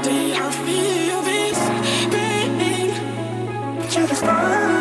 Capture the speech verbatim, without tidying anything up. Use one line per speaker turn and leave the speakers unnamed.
day I feel this pain. But you're the star.